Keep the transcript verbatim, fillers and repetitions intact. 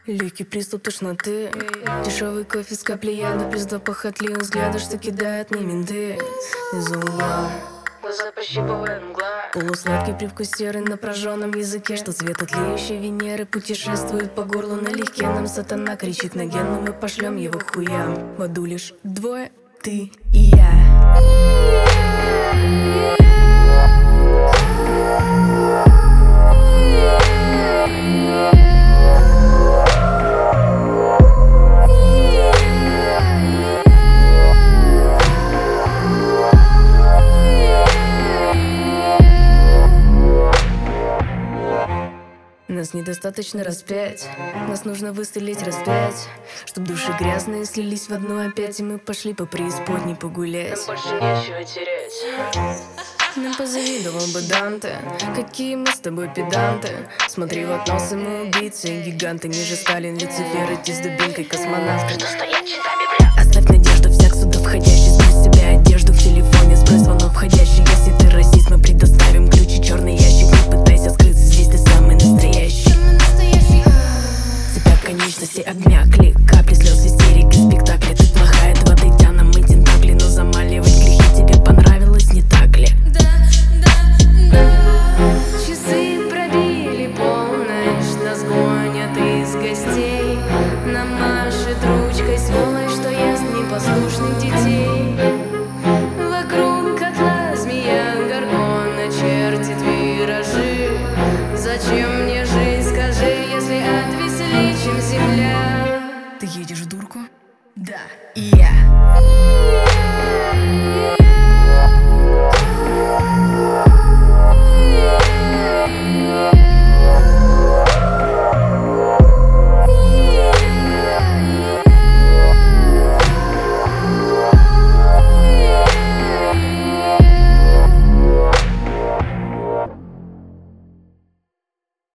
Легкий приступ тошноты, дешевый кофе с каплей яда, плюс два похотливых взгляда, что кидают мне менты из угла. Глаза пощипывает мгла, полусладкий привкус серы на прожженном языке, что цвет от тлеющей Венеры путешествует по горлу налегке. Нам сатана кричит на ген, но мы пошлем его к хуям. В аду лишь двое, ты и я. Нас недостаточно распять, нас нужно выстрелить раз пять, чтоб души грязные слились в одну опять, и мы пошли по преисподней погулять. Нам больше нечего терять. Нам позавидовал бы Данте, какие мы с тобой педанты. Смотри в окно, самоубийцы, гиганты, ниже Сталин, Люцифер, идти с дубинкой космонавта. Что стоять часами вряд. Оставь надежду, всяк сюда входящий, сбрось себя одежду в телефоне, сбрось звонок входящий. Если ты расист, мы предоставим ключи, черный ящик, не пытайся скрыться, здесь ты самый настоящий. Тебя конечности огня, клик, капли слез, истерики, спектакли. Ты плохая, два дойдя нам мы тентакли, но замаливать грехи тебе понравилось, не так ли? Часы пробили полночь, нас гонят из гостей. Нам машет ручкой сволочь, что ест непослушных детей. Вокруг котла змея горгона чертит виражи. Зачем мне жизнь, скажи, если отвеселее, чем земля? Ты едешь в дурку? Да, и я.